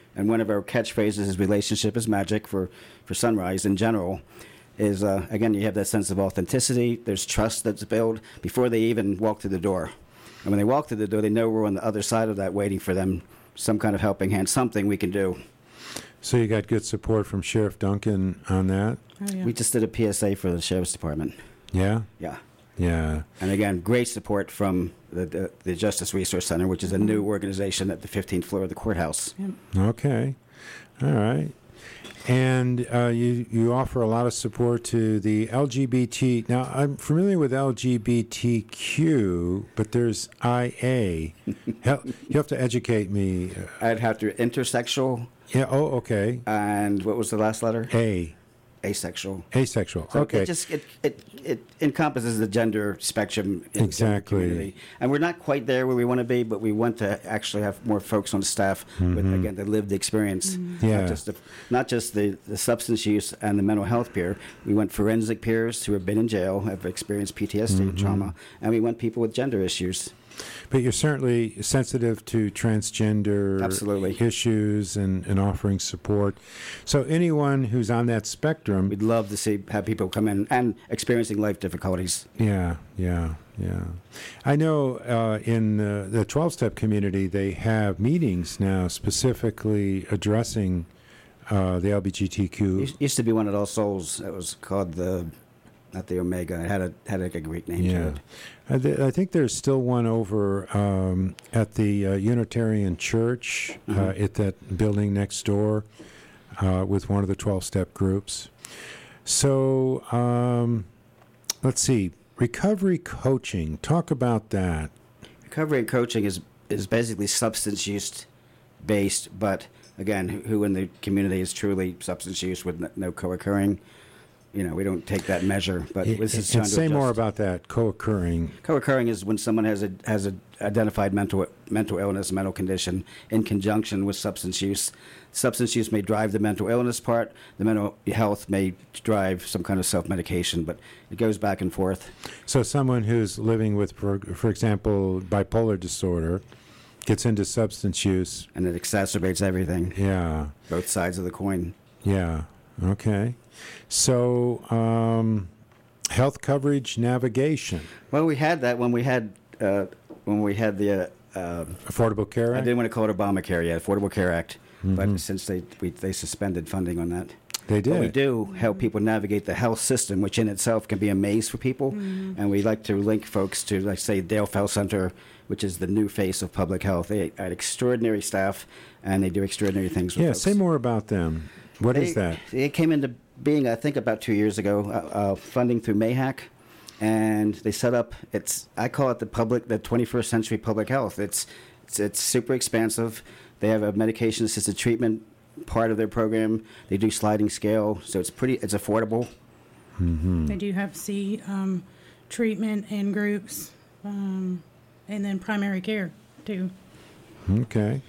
And one of our catchphrases is "relationship is magic" for, for Sunrise in general. Is uh, again, you have that sense of authenticity. There's trust that's built before they even walk through the door. And when they walk through the door, they know we're on the other side of that, waiting for them, some kind of helping hand, something we can do. So you got good support from Sheriff Duncan on that? Oh, yeah. We just did a P S A for the Sheriff's Department. Yeah? Yeah. Yeah. And again, great support from the, the, the Justice Resource Center, which is a new organization at the fifteenth floor of the courthouse. Yep. Okay. All right. And uh, you, you offer a lot of support to the L G B T. Now, I'm familiar with L G B T Q, but there's I A. Hel- you have to educate me. I'd have to intersexual. Yeah. Oh, okay. And what was the last letter? A. Asexual. Asexual. So Okay. It just it, it, it encompasses the gender spectrum in Exactly. the community, and we're not quite there where we want to be, but we want to actually have more folks on staff with again the lived experience, Yeah. not just the, not just the, the substance use and the mental health peer. We want forensic peers who have been in jail, have experienced P T S D trauma, and we want people with gender issues. But you're certainly sensitive to transgender Absolutely. issues and, and offering support. So anyone who's on that spectrum, We'd love to see have people come in and experiencing life difficulties. yeah, yeah, yeah. I know uh, in uh, the twelve-step community, they have meetings now specifically addressing uh, the L G B T Q. It used to be one at All Souls. It was called the, not the Omega. It had a had like a Greek name to Yeah. it. I, th- I think there's still one over um, at the uh, Unitarian Church uh, Mhm. at that building next door uh, with one of the twelve-step groups. So um, let's see. Recovery coaching. Talk about that. Recovery and coaching is is basically substance use based, but again, who- who in the community is truly substance use with no- no co-occurring. You know, we don't take that measure, but this is trying And to say more adjust. about that co-occurring. Co-occurring is when someone has a has a identified mental mental illness, mental condition, in conjunction with substance use. Substance use may drive the mental illness part. The mental health may drive some kind of self-medication, but it goes back and forth. So someone who's living with, for, for example, bipolar disorder gets into substance use. And it exacerbates everything, Yeah. both sides of the coin. Yeah. Okay. So, um, health coverage navigation, Well, we had that when we had uh, when we had the. Uh, uh, Affordable Care I Act. didn't want to call it Obamacare yet, Affordable Care Act, Mhm. but since they we, they suspended funding on that. They But we did. do help people navigate the health system, which in itself can be a maze for people. And we like to link folks to, like, say, Dale Fell Center, which is the new face of public health. They had extraordinary staff, and they do extraordinary things with Yeah. folks. Say more about them. What they, is that? It came into being, I think, about two years ago, uh, uh, funding through MAHAC. And they set up, it's I call it the public, the twenty-first century public health. It's, it's, it's super expansive. They have a medication-assisted treatment part of their program. They do sliding scale, so it's pretty, it's affordable. Mm-hmm. They do have C um, treatment in groups, um, and then primary care too. Okay.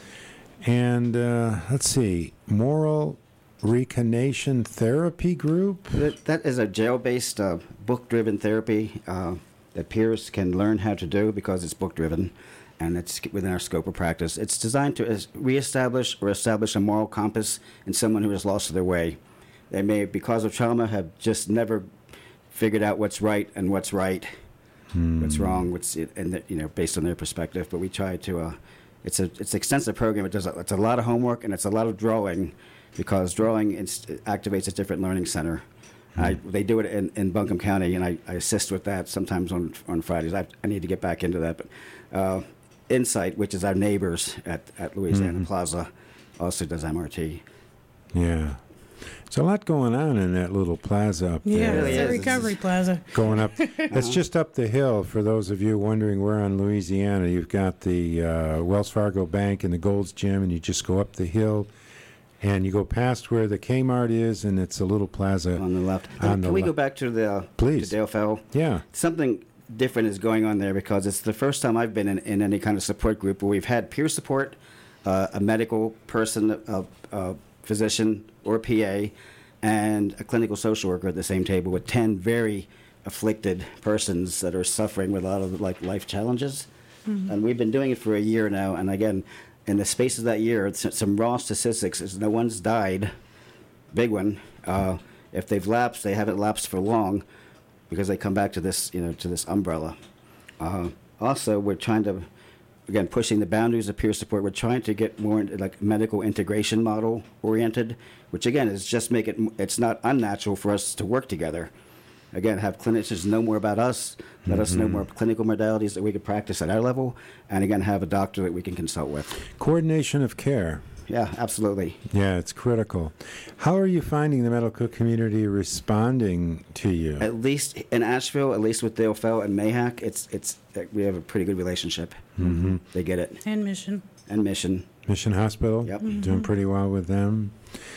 And uh, let's see, moral reconation therapy group. That, that is a jail-based, uh, book-driven therapy uh, that peers can learn how to do because it's book-driven, and it's within our scope of practice. It's designed to es- reestablish or establish a moral compass in someone who has lost their way. They may, because of trauma, have just never figured out what's right and what's right, what's wrong, what's and the, you know, based on their perspective. But we try to. Uh, it's a it's an extensive program. It does a, it's a lot of homework and it's a lot of drawing, because drawing inst- activates a different learning center. I, they do it in, in Buncombe County, and I, I assist with that sometimes on on Fridays. I, I need to get back into that, but uh, Insight, which is our neighbors at at Louisiana Mhm. Plaza, also does M R T. Yeah. There's a lot going on in that little plaza up Yeah, there. really it's a is. recovery plaza. Going up. It's just up the hill. For those of you wondering where in Louisiana, you've got the uh, Wells Fargo Bank and the Gold's Gym, and you just go up the hill, and you go past where the Kmart is, and it's a little plaza. On the left. On Can the we le- go back to the uh, Please. to Dale Fell? Yeah. Something different is going on there because it's the first time I've been in, in any kind of support group where we've had peer support, uh, a medical person, a, a physician or a P A, and a clinical social worker at the same table with ten very afflicted persons that are suffering with a lot of like life challenges. And we've been doing it for a year now. And again, in the space of that year, it's some raw statistics is no one's died, big one. Uh, if they've lapsed, they haven't lapsed for long because they come back to this, you know, to this umbrella. Uh, also, we're trying to, again, pushing the boundaries of peer support. We're trying to get more into, like medical integration model oriented, which again is just make it, it's not unnatural for us to work together. Again, have clinicians know more about us, let mm-hmm. us know more clinical modalities that we could practice at our level, and again, have a doctor that we can consult with. Coordination of care. Yeah, absolutely. Yeah, it's critical. How are you finding the medical community responding to you? At least in Asheville, at least with Dale Fell and Mayhack, it's it's we have a pretty good relationship. Mm-hmm. They get it. And Mission. And Mission. Mission Hospital? Yep. Mm-hmm. Doing pretty well with them.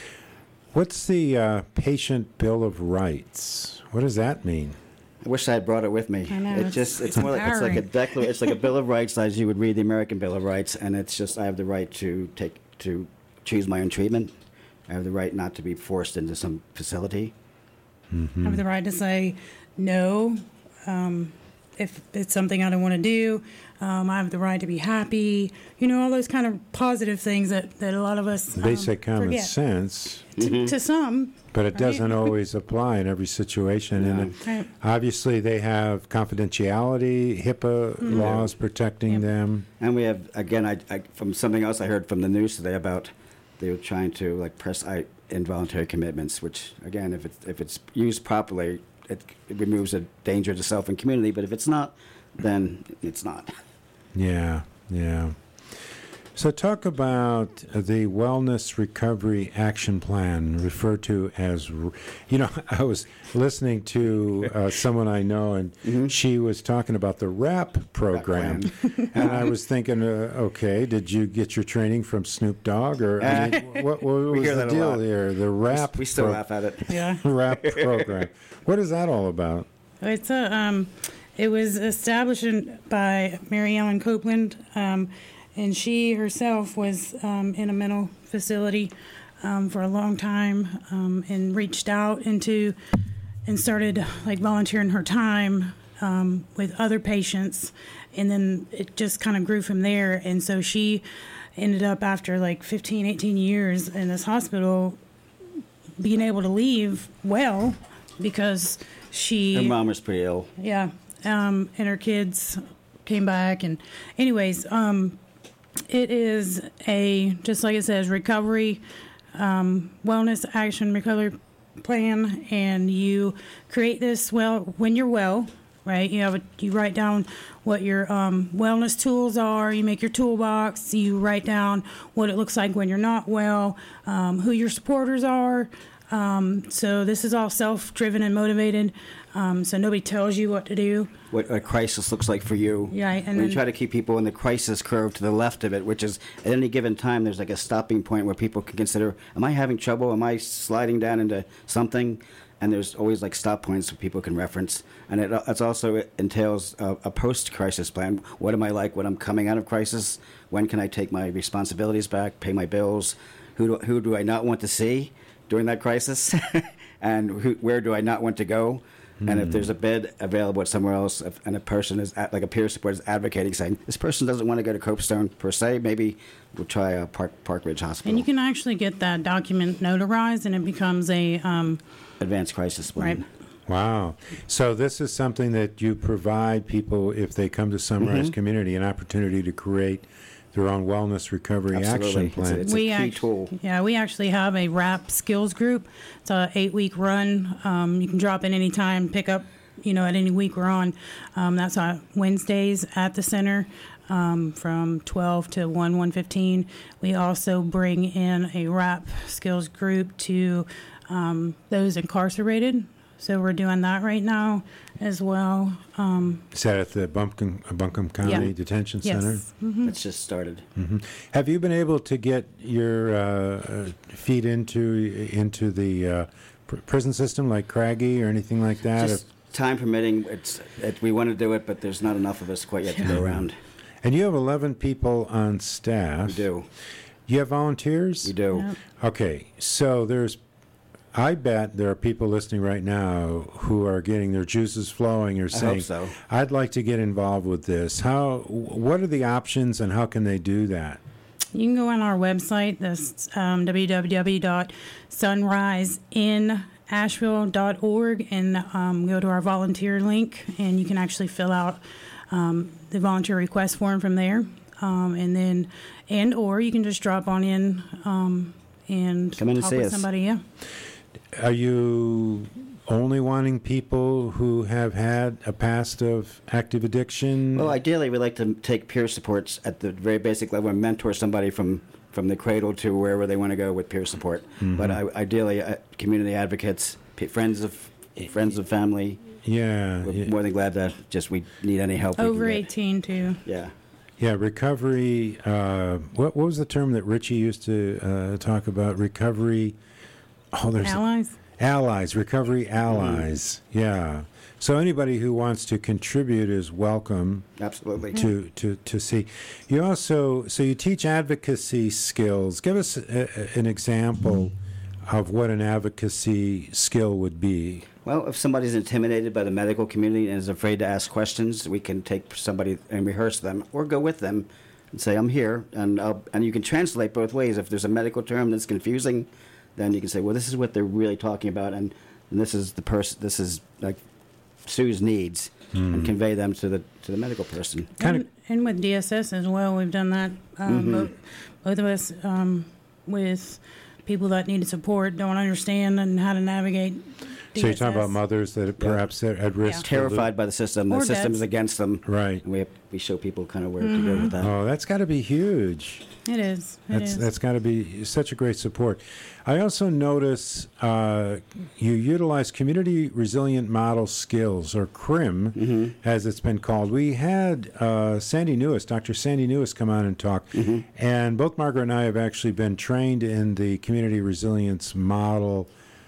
What's the uh, patient bill of rights? What does that mean? I wish I had brought it with me. I know, it it's just it's more like it's like a declar- it's like a bill of rights as you would read the American Bill of Rights, and it's just I have the right to take to choose my own treatment. I have the right not to be forced into some facility. Mm-hmm. I have the right to say no um, if it's something I don't want to do. Um, I have the right to be happy. You know, all those kind of positive things that, that a lot of us um, basic common forget. sense. To, Mm-hmm. to some. But it right? doesn't always apply in every situation. No. And it, Right. obviously, they have confidentiality, HIPAA Mm-hmm. laws protecting Yep. them. And we have again, I, I from something else I heard from the news today about they were trying to like press I, involuntary commitments, which again, if it's if it's used properly, it, it removes a danger to self and community. But if it's not, then it's not. Yeah, yeah. So talk about the Wellness Recovery Action Plan, referred to as, you know, I was listening to uh, someone I know, and Mm-hmm. she was talking about the RAP program. And I was thinking, uh, okay, did you get your training from Snoop Dogg? Or I mean, what, what was hear the that a deal lot. here? The RAP We still pro- laugh at it. Yeah. RAP program. What is that all about? It's a, um, it was established in- by Mary Ellen Copeland, um, and she herself was um, in a mental facility um, for a long time, um, and reached out into and started like volunteering her time um, with other patients, and then it just kind of grew from there. And so she ended up, after like fifteen, eighteen years in this hospital, being able to leave well because she Her mom was pretty ill. yeah, um, and her kids came back. And anyways, um, it is a, just like it says, recovery, um, wellness action recovery plan. And you create this well when you're well, right? You have a, you write down what your um, wellness tools are. You make your toolbox. You write down what it looks like when you're not well, um, who your supporters are. Um, so this is all self-driven and motivated. Um, so nobody tells you what to do. What a crisis looks like for you. Yeah, and we then- try to keep people in the crisis curve to the left of it, which is at any given time there's like a stopping point where people can consider, am I having trouble? Am I sliding down into something? And there's always like stop points that people can reference. And it it's also it entails a, a post-crisis plan. What am I like when I'm coming out of crisis? When can I take my responsibilities back, pay my bills? Who do, who do I not want to see during that crisis? And who, where do I not want to go? And if there's a bed available at somewhere else, if, and a person is at, like a peer support is advocating, saying this person doesn't want to go to Copestone per se, maybe we'll try a Park Park Ridge Hospital. And you can actually get that document notarized, and it becomes a um, advanced crisis plan. right. Wow. So this is something that you provide people if they come to Sunrise Mm-hmm. Community, an opportunity to create their own wellness recovery Absolutely. action It's a- plan. it's a we key act- tool. Yeah, we actually have a RAP skills group. It's a eight week run. Um, you can drop in any time, pick up, you know, at any week we're on. Um, that's on Wednesdays at the center um, from twelve to one, one fifteen. We also bring in a RAP skills group to um, those incarcerated. So we're doing that right now as well. Um, Is that at the Buncombe, Buncombe County Yeah. Detention Center? yes. Mhm. It's just started. hmm Have you been able to get your uh, uh, feet into into the uh, pr- prison system like Craggy or anything like that? Just time permitting, it's it, we want to do it, but there's not enough of us quite yet to go around. And you have eleven people on staff. We do. You have volunteers? We do. Yep. Okay, so there's, I bet there are people listening right now who are getting their juices flowing or I saying, hope so. I'd like to get involved with this. How? What are the options and how can they do that? You can go on our website, that's um, w w w dot sunrise in asheville dot org, and um, go to our volunteer link, and you can actually fill out um, the volunteer request form from there. Um, and then, and or you can just drop on in um, and Come in and talk see with us. somebody. Yeah. Are you only wanting people who have had a past of active addiction? Well, ideally, we like to take peer supports at the very basic level and mentor somebody from, from the cradle to wherever they want to go with peer support. Mm-hmm. But I, ideally, uh, community advocates, p- friends of friends of family, yeah, we're yeah. more than glad to just we need any help. we can Over get. eighteen, too. Yeah. Yeah, recovery. Uh, what what was the term that Richie used to uh, talk about? Recovery. Oh, there's Allies? allies. Recovery allies. Mm-hmm. Yeah. So anybody who wants to contribute is welcome Absolutely. to, to, to see. You also so you teach advocacy skills. Give us a, a, an example of what an advocacy skill would be. Well, if somebody's intimidated by the medical community and is afraid to ask questions, we can take somebody and rehearse them, or go with them and say, "I'm here," and I'll, and you can translate both ways. If there's a medical term that's confusing, then you can say, "Well, this is what they're really talking about, and, and this is the person. This is like Sue's needs," and convey them to the to the medical person. Kind and, of. and with D S S as well, we've done that. Um, Mm-hmm. both, both of us um, with people that needed support, don't understand and how to navigate D S S. So you're talking about mothers that perhaps are at risk. Yeah. for Terrified by the system. The Or system dads. is against them. Right. And we we show people kind of where to go with that. Oh, that's got to be huge. It is. It That's is. that's got to be such a great support. I also notice uh, you utilize community resilient model skills, or C R I M, Mm-hmm. as it's been called. We had uh, Sandy Newis, Doctor Sandy Newis, come on and talk, Mm-hmm. and both Margaret and I have actually been trained in the community resilience model.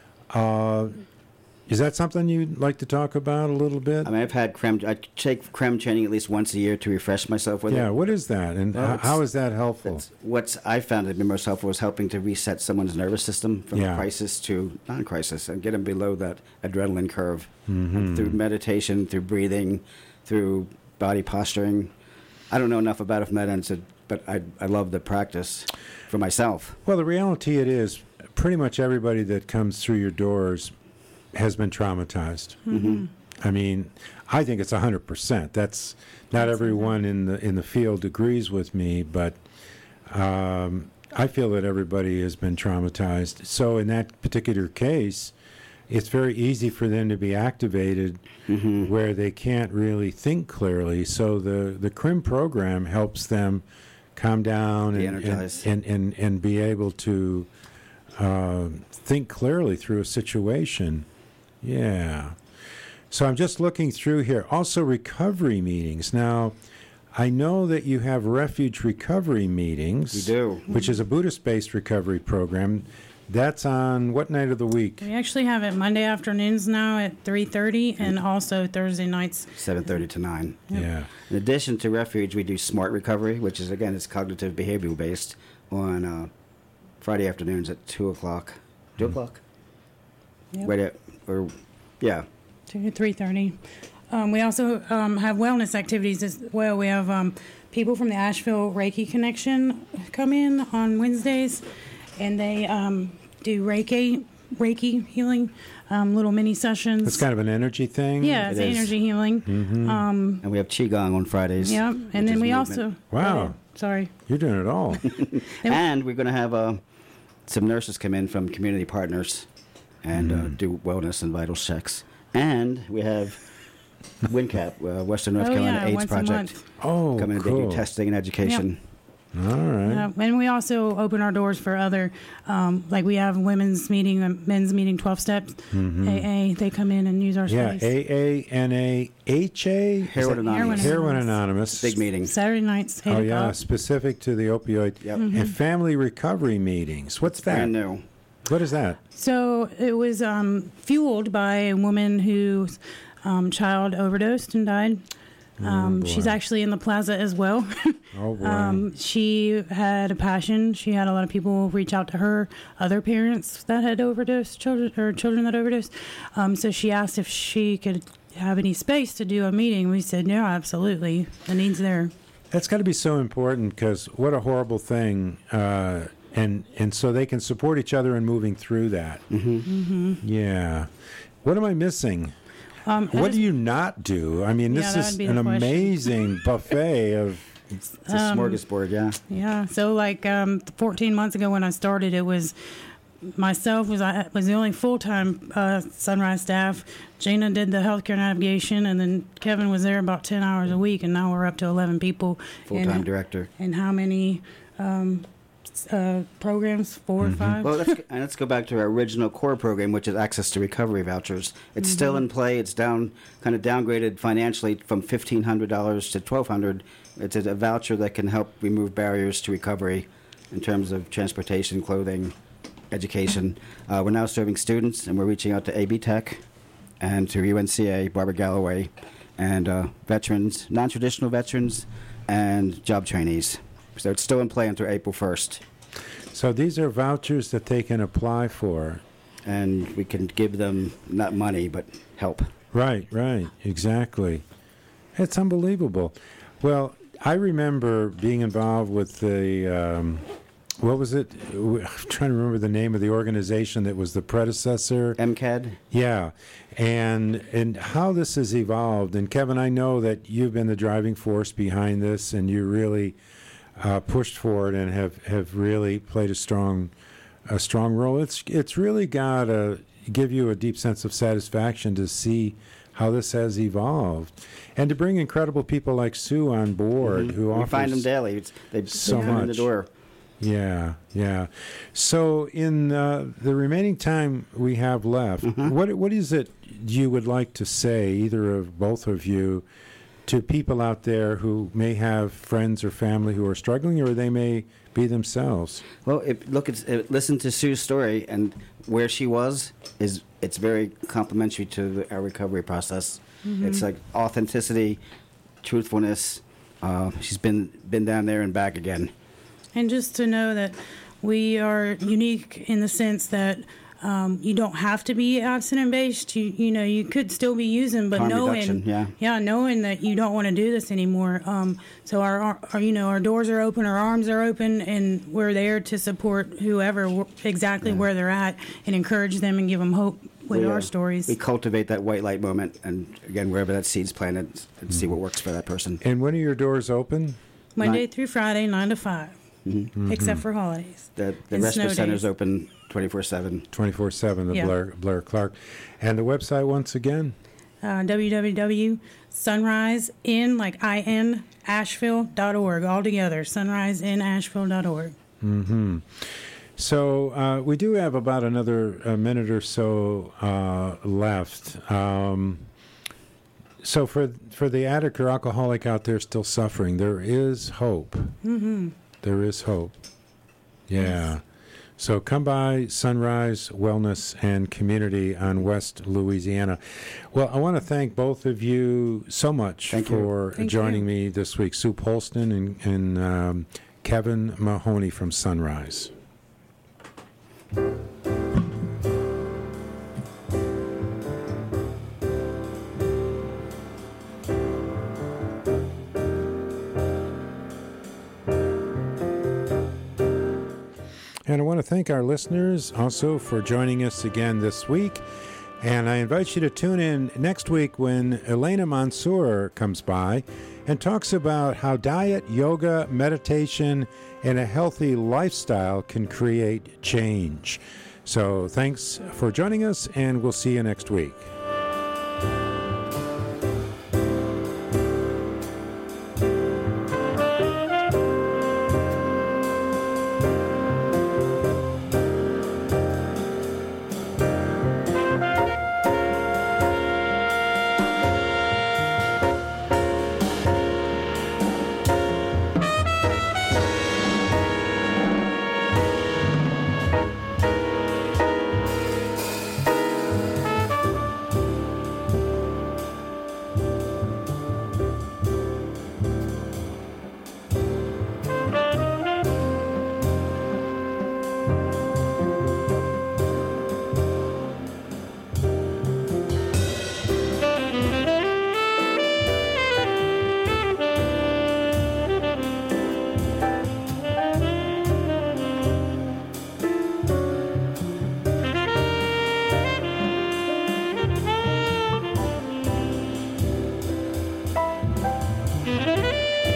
Uh, is that something you'd like to talk about a little bit? I mean, I've had creme. I take creme training at least once a year to refresh myself with Yeah, it. what is that, and Well, h- it's- how is that helpful? That's what I found to be most helpful was helping to reset someone's nervous system from Yeah. crisis to non-crisis and get them below that adrenaline curve. Mm-hmm. And through meditation, through breathing, through body posturing. I don't know enough about it from that end, so, but I, I love the practice for myself. Well, the reality it is, pretty much everybody that comes through your doors has been traumatized. Mm-hmm. I mean, I think it's one hundred percent. That's not everyone in the in the field agrees with me, but um, I feel that everybody has been traumatized. So in that particular case, it's very easy for them to be activated Mm-hmm. where they can't really think clearly. So the, the C R I M program helps them calm down Be and, and, energized. and, and, and be able to uh, think clearly through a situation. Yeah. So I'm just looking through here. Also, recovery meetings. Now, I know that you have refuge recovery meetings. We do. Which is a Buddhist-based recovery program. That's on what night of the week? We actually have it Monday afternoons now at three thirty, and also Thursday nights. seven thirty to nine. Yeah. In addition to Refuge, we do Smart Recovery, which is, again, it's cognitive behavioral based, on uh, Friday afternoons at two o'clock. two o'clock? Yep. Right at, or, yeah. two to three thirty. Um, we also um, have wellness activities as well. We have um, people from the Asheville Reiki Connection come in on Wednesdays, and they um, do Reiki Reiki healing, um, little mini sessions. It's kind of an energy thing. yeah, it's It is. energy healing. Um, And we have Qigong on Fridays. yeah, which and then is we movement. also Wow. sorry. You're doing it all. And we're going to have uh, some nurses come in from community partners and uh, do wellness and vital checks. And we have WinCap, uh, Western North Oh, Carolina yeah, AIDS once a Project, month. Oh, come in and cool. do testing and education. All right. Uh, and we also open our doors for other, um, like we have women's meeting, uh, men's meeting, twelve steps, A A. They come in and use our Mm-hmm. Yeah, space. A A N A H A? Is Heroin that- Anonymous. Heroin Anonymous. Big meeting. Saturday nights, eight Oh, yeah, o'clock. specific to the opioid. Yep. And family recovery meetings. What's that? Brand new. What is that? So it was um, fueled by a woman whose um, child overdosed and died. Um, boy. she's actually in the plaza as well. Oh, boy. um, she had a passion. She had a lot of people reach out to her, other parents that had overdosed, children or children that overdosed. Um, so she asked if she could have any space to do a meeting. We said, no, absolutely. The need's there. That's got to be so important because what a horrible thing. Uh, and and so they can support each other in moving through that. Mm-hmm. Mm-hmm. Yeah. What am I missing? Um, What as- do you not do? I mean, Yeah, this that is would be an the question. amazing buffet of. It's a Um, smorgasbord, yeah. Yeah. So like um, fourteen months ago when I started, it was myself was I was the only full time uh, Sunrise staff. Gina did the healthcare navigation, and then Kevin was there about ten hours a week, and now we're up to eleven people. Full-time And- director. And how many um, s- uh, programs? Four or five. Well, let's, and let's go back to our original core program, which is access to recovery vouchers. It's still in play. It's down, kind of downgraded financially from fifteen hundred dollars to twelve hundred dollars. It's a voucher that can help remove barriers to recovery in terms of transportation, clothing, education. Uh, we're now serving students, and we're reaching out to A B Tech and to U N C A, Barbara Galloway, and uh, veterans, non-traditional veterans, and job trainees. So it's still in play until April first. So these are vouchers that they can apply for. And we can give them not money but help. Right, right, exactly. It's unbelievable. Well, I remember being involved with the, um, what was it? I'm trying to remember the name of the organization that was the predecessor. M C A D. Yeah, and and how this has evolved. And Kevin, I know that you've been the driving force behind this, and you really uh, pushed for it and have, have really played a strong a strong role. It's it's really got to give you a deep sense of satisfaction to see how this has evolved, and to bring incredible people like Sue on board, Mm-hmm. who We offers find them daily. It's, they so come in the much. door. Yeah, yeah. So, in uh, the remaining time we have left, Mm-hmm. what what is it you would like to say, either of both of you, to people out there who may have friends or family who are struggling, or they may be themselves? Well, if, look, it's, uh, listen to Sue's story, and where she was is it's very complementary to the, our recovery process. It's like authenticity, truthfulness. Uh, she's been been down there and back again. And just to know that we are unique in the sense that um, you don't have to be abstinent based. You you know you could still be using, but Harm knowing reduction, yeah. yeah knowing that you don't want to do this anymore. Um, so our, our, our you know our doors are open, our arms are open, and we're there to support whoever wh- exactly where they're at and encourage them and give them hope with We, uh, our stories. We cultivate that white light moment, and again, wherever that seed's planted, and see what works for that person. And when are your doors open? Monday nine- through Friday, nine to five, except for holidays. The, the And respite snow center's days. open twenty-four seven. twenty-four seven, the Yeah. Blair, Blair Clark. And the website, once again? Uh, w w w dot sunrise in like I N Asheville dot org, all together, sunrise in asheville dot org. Mm-hmm. So uh, we do have about another a minute or so uh, left. Um, so for for the addict or alcoholic out there still suffering, there is hope. Mm-hmm. There is hope. Yeah. So come by Sunrise Wellness and Community on West Louisiana. Well, I want to thank both of you so much Thank you. for Thank joining you. me this week. Sue Polston and, and um, Kevin Mahoney from Sunrise. And I want to thank our listeners also for joining us again this week. And I invite you to tune in next week when Elena Mansour comes by and talks about how diet, yoga, meditation, and a healthy lifestyle can create change. So thanks for joining us, and we'll see you next week.